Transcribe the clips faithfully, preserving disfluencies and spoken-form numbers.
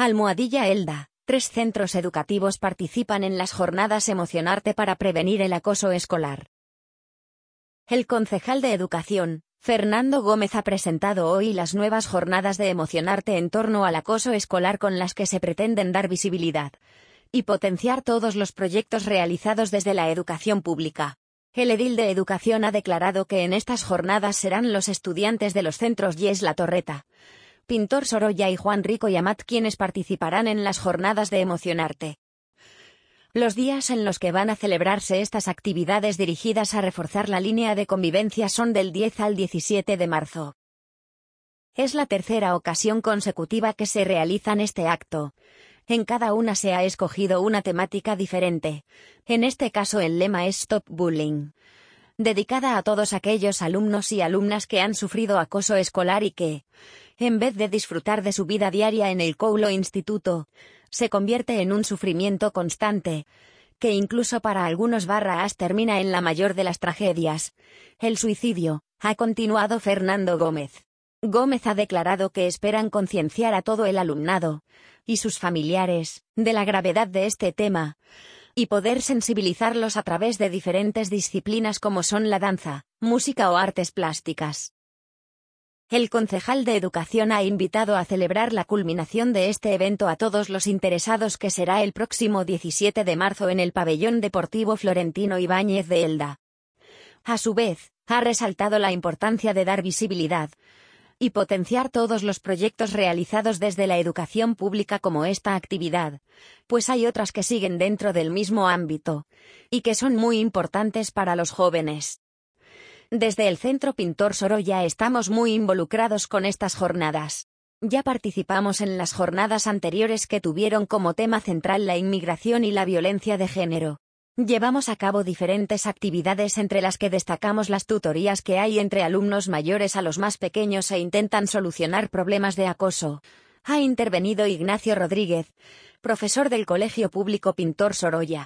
Almohadilla Elda. Tres centros educativos participan en las jornadas Emocionarte para prevenir el acoso escolar. El concejal de Educación, Fernando Gómez, ha presentado hoy las nuevas jornadas de Emocionarte en torno al acoso escolar, con las que se pretenden dar visibilidad y potenciar todos los proyectos realizados desde la educación pública. El edil de Educación ha declarado que en estas jornadas serán los estudiantes de los centros Yes La Torreta, Pintor Sorolla y Juan Rico y Amat quienes participarán en las jornadas de Emocionarte. Los días en los que van a celebrarse estas actividades dirigidas a reforzar la línea de convivencia son del diez al diecisiete de marzo. Es la tercera ocasión consecutiva que se realizan este acto. En cada una se ha escogido una temática diferente. En este caso el lema es Stop Bullying, dedicada a todos aquellos alumnos y alumnas que han sufrido acoso escolar y que, en vez de disfrutar de su vida diaria en el Coulo Instituto, se convierte en un sufrimiento constante, que incluso para algunos barras termina en la mayor de las tragedias, el suicidio, ha continuado Fernando Gómez. Gómez ha declarado que esperan concienciar a todo el alumnado y sus familiares de la gravedad de este tema y poder sensibilizarlos a través de diferentes disciplinas como son la danza, música o artes plásticas. El concejal de Educación ha invitado a celebrar la culminación de este evento a todos los interesados, que será el próximo diecisiete de marzo en el Pabellón Deportivo Florentino Ibáñez de Elda. A su vez, ha resaltado la importancia de dar visibilidad y potenciar todos los proyectos realizados desde la educación pública como esta actividad, pues hay otras que siguen dentro del mismo ámbito y que son muy importantes para los jóvenes. Desde el Centro Pintor Sorolla estamos muy involucrados con estas jornadas. Ya participamos en las jornadas anteriores que tuvieron como tema central la inmigración y la violencia de género. Llevamos a cabo diferentes actividades, entre las que destacamos las tutorías que hay entre alumnos mayores a los más pequeños e intentan solucionar problemas de acoso. Ha intervenido Ignacio Rodríguez, profesor del Colegio Público Pintor Sorolla.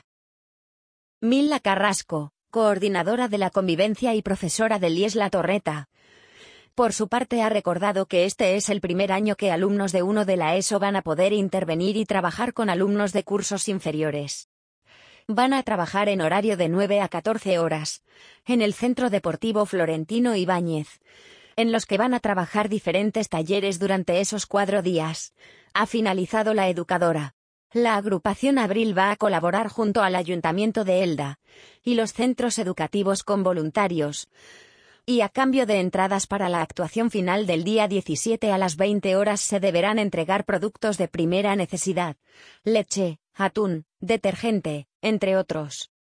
Mila Carrasco, coordinadora de la convivencia y profesora del Yes La Torreta, por su parte ha recordado que este es el primer año que alumnos de uno de la ESO van a poder intervenir y trabajar con alumnos de cursos inferiores. Van a trabajar en horario de nueve a catorce horas, en el Centro Deportivo Florentino Ibáñez, en los que van a trabajar diferentes talleres durante esos cuatro días. Ha finalizado la educadora. La agrupación Abril va a colaborar junto al Ayuntamiento de Elda y los centros educativos con voluntarios, y a cambio de entradas para la actuación final del día diecisiete a las veinte horas se deberán entregar productos de primera necesidad: leche, atún, detergente, entre otros.